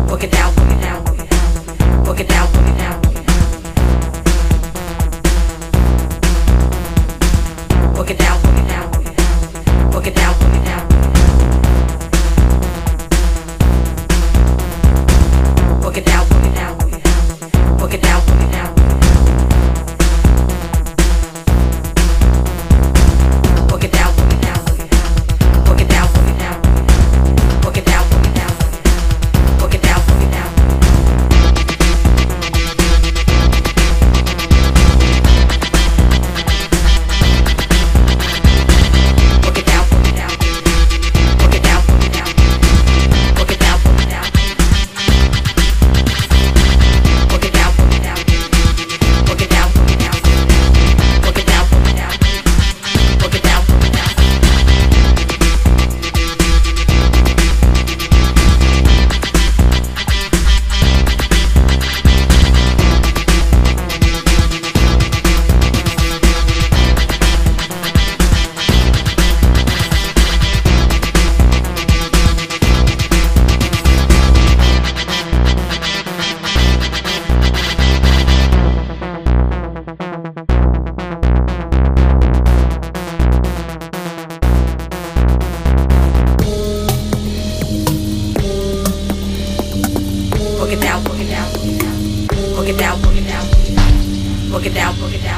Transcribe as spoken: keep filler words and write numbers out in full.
Work it down, work it down, work it down, work it down. Work it down, work it down, work it down, work it down. Work it down, work it down, work it down, work it down. Work it down, work it down, work it down, work it down. Work it down, work it down, work it down, work it down. Work it down, work it down, work it down, work it down. Work it down, work it down. Work it down, work it down. Work it down, work it down. Work it down, work it down. Work it down, work it down. Work it down, work it down, work it down, work it down, work it down, work it down.